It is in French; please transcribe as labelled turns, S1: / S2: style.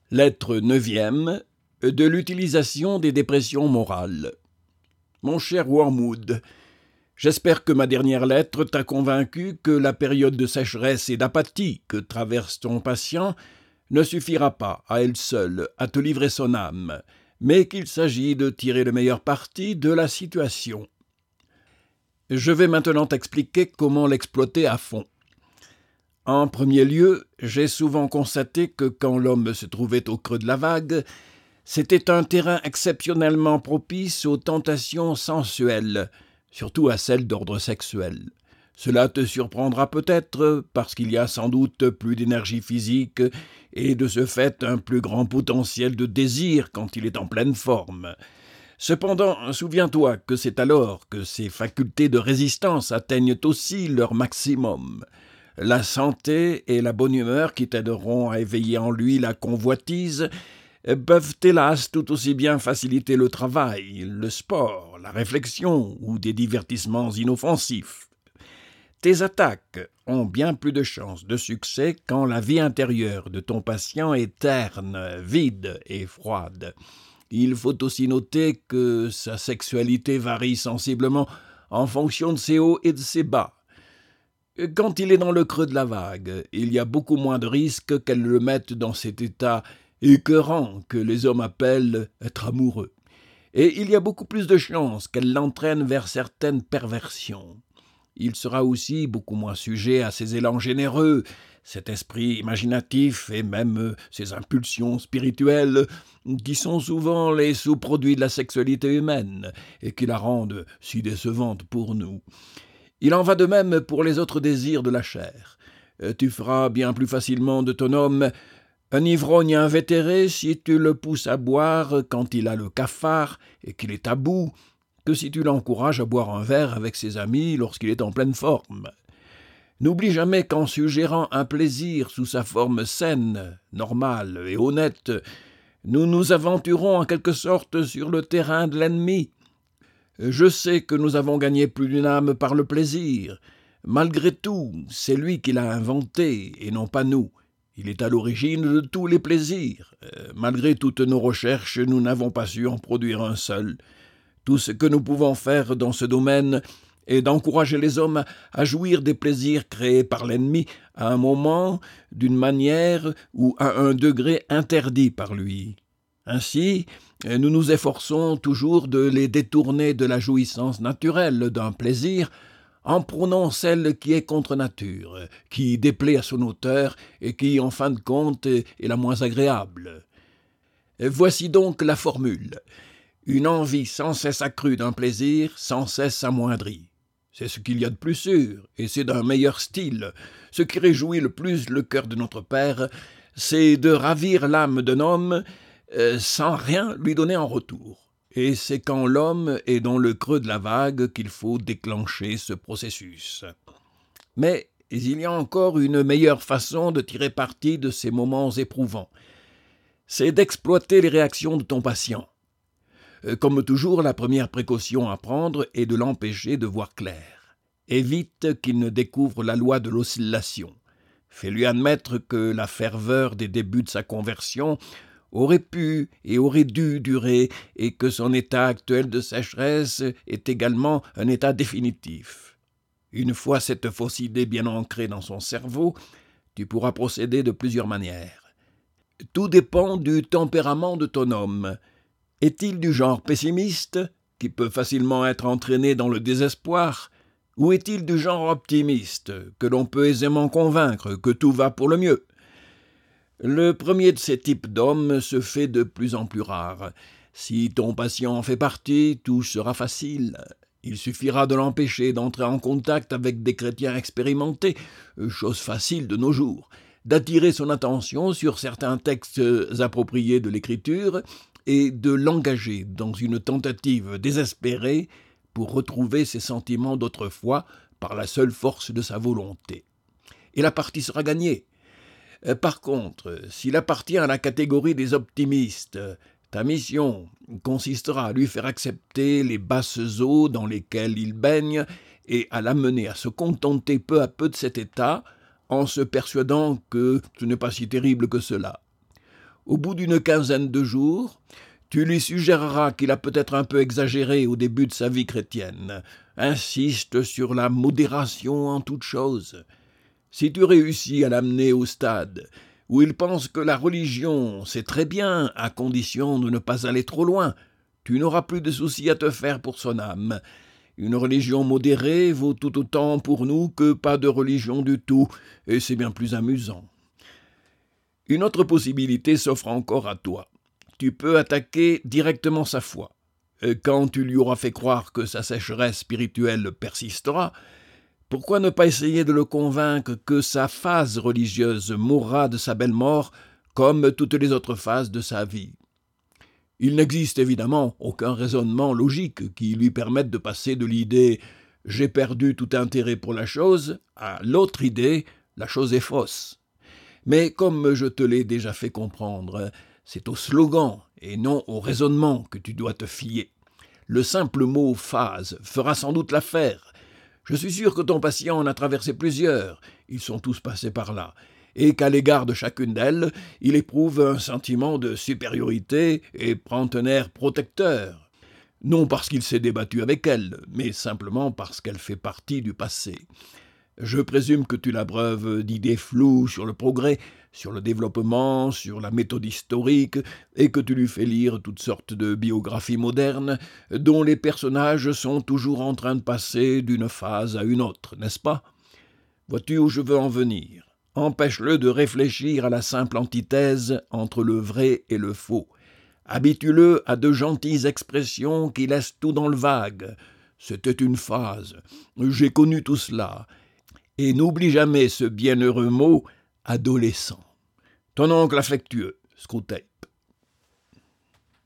S1: Lettre 9e de l'utilisation des dépressions morales. Mon cher Wormwood, j'espère que ma dernière lettre t'a convaincu que la période de sécheresse et d'apathie que traverse ton patient ne suffira pas, à elle seule, à te livrer son âme, mais qu'il s'agit de tirer le meilleur parti de la situation. Je vais maintenant t'expliquer comment l'exploiter à fond. En premier lieu, j'ai souvent constaté que quand l'homme se trouvait au creux de la vague, c'était un terrain exceptionnellement propice aux tentations sensuelles, surtout à celles d'ordre sexuel. Cela te surprendra peut-être parce qu'il y a sans doute plus d'énergie physique et de ce fait un plus grand potentiel de désir quand il est en pleine forme. Cependant, souviens-toi que c'est alors que ces facultés de résistance atteignent aussi leur maximum. La santé et la bonne humeur qui t'aideront à éveiller en lui la convoitise peuvent hélas tout aussi bien faciliter le travail, le sport, la réflexion ou des divertissements inoffensifs. Tes attaques ont bien plus de chances de succès quand la vie intérieure de ton patient est terne, vide et froide. Il faut aussi noter que sa sexualité varie sensiblement en fonction de ses hauts et de ses bas. Quand il est dans le creux de la vague, il y a beaucoup moins de risques qu'elle le mette dans cet état écœurant que les hommes appellent être amoureux. Et il y a beaucoup plus de chances qu'elle l'entraîne vers certaines perversions. Il sera aussi beaucoup moins sujet à ses élans généreux, cet esprit imaginatif et même ses impulsions spirituelles qui sont souvent les sous-produits de la sexualité humaine et qui la rendent si décevante pour nous. Il en va de même pour les autres désirs de la chair. Tu feras bien plus facilement de ton homme un ivrogne invétéré si tu le pousses à boire quand il a le cafard et qu'il est à bout, que si tu l'encourages à boire un verre avec ses amis lorsqu'il est en pleine forme. N'oublie jamais qu'en suggérant un plaisir sous sa forme saine, normale et honnête, nous nous aventurons en quelque sorte sur le terrain de l'ennemi. Je sais que nous avons gagné plus d'une âme par le plaisir. Malgré tout, c'est lui qui l'a inventé, et non pas nous. Il est à l'origine de tous les plaisirs. Malgré toutes nos recherches, nous n'avons pas su en produire un seul. Tout ce que nous pouvons faire dans ce domaine est d'encourager les hommes à jouir des plaisirs créés par l'ennemi à un moment, d'une manière ou à un degré interdit par lui. Ainsi, nous nous efforçons toujours de les détourner de la jouissance naturelle d'un plaisir en prônant celle qui est contre nature, qui déplaît à son auteur et qui, en fin de compte, est la moins agréable. Voici donc la formule. Une envie sans cesse accrue d'un plaisir, sans cesse amoindrie. C'est ce qu'il y a de plus sûr, et c'est d'un meilleur style. Ce qui réjouit le plus le cœur de notre Père, c'est de ravir l'âme d'un homme sans rien lui donner en retour. Et c'est quand l'homme est dans le creux de la vague qu'il faut déclencher ce processus. Mais il y a encore une meilleure façon de tirer parti de ces moments éprouvants. C'est d'exploiter les réactions de ton patient. Comme toujours, la première précaution à prendre est de l'empêcher de voir clair. Évite qu'il ne découvre la loi de l'oscillation. Fais-lui admettre que la ferveur des débuts de sa conversion aurait pu et aurait dû durer et que son état actuel de sécheresse est également un état définitif. Une fois cette fausse idée bien ancrée dans son cerveau, tu pourras procéder de plusieurs manières. Tout dépend du tempérament de ton homme. Est-il du genre pessimiste, qui peut facilement être entraîné dans le désespoir, ou est-il du genre optimiste, que l'on peut aisément convaincre que tout va pour le mieux ? Le premier de ces types d'hommes se fait de plus en plus rare. Si ton patient en fait partie, tout sera facile. Il suffira de l'empêcher d'entrer en contact avec des chrétiens expérimentés, chose facile de nos jours, d'attirer son attention sur certains textes appropriés de l'Écriture et de l'engager dans une tentative désespérée pour retrouver ses sentiments d'autrefois par la seule force de sa volonté. Et la partie sera gagnée. Par contre, s'il appartient à la catégorie des optimistes, ta mission consistera à lui faire accepter les basses eaux dans lesquelles il baigne et à l'amener à se contenter peu à peu de cet état en se persuadant que ce n'est pas si terrible que cela. Au bout d'une quinzaine de jours, tu lui suggéreras qu'il a peut-être un peu exagéré au début de sa vie chrétienne. Insiste sur la modération en toutes choses. Si tu réussis à l'amener au stade où il pense que la religion, c'est très bien, à condition de ne pas aller trop loin, tu n'auras plus de soucis à te faire pour son âme. Une religion modérée vaut tout autant pour nous que pas de religion du tout, et c'est bien plus amusant. Une autre possibilité s'offre encore à toi. Tu peux attaquer directement sa foi. Quand tu lui auras fait croire que sa sécheresse spirituelle persistera, pourquoi ne pas essayer de le convaincre que sa phase religieuse mourra de sa belle mort comme toutes les autres phases de sa vie? Il n'existe évidemment aucun raisonnement logique qui lui permette de passer de l'idée « j'ai perdu tout intérêt pour la chose » à l'autre idée « la chose est fausse ». Mais comme je te l'ai déjà fait comprendre, c'est au slogan et non au raisonnement que tu dois te fier. Le simple mot « phase » fera sans doute l'affaire. Je suis sûr que ton patient en a traversé plusieurs, ils sont tous passés par là, et qu'à l'égard de chacune d'elles, il éprouve un sentiment de supériorité et prend un air protecteur. Non parce qu'il s'est débattu avec elle, mais simplement parce qu'elle fait partie du passé. Je présume que tu l'abreuves d'idées floues sur le progrès, sur le développement, sur la méthode historique, et que tu lui fais lire toutes sortes de biographies modernes, dont les personnages sont toujours en train de passer d'une phase à une autre, n'est-ce pas? Vois-tu où je veux en venir? Empêche-le de réfléchir à la simple antithèse entre le vrai et le faux. Habitue-le à de gentilles expressions qui laissent tout dans le vague. C'était une phase. J'ai connu tout cela. Et n'oublie jamais ce bienheureux mot « adolescent ». Ton oncle affectueux, Screwtape.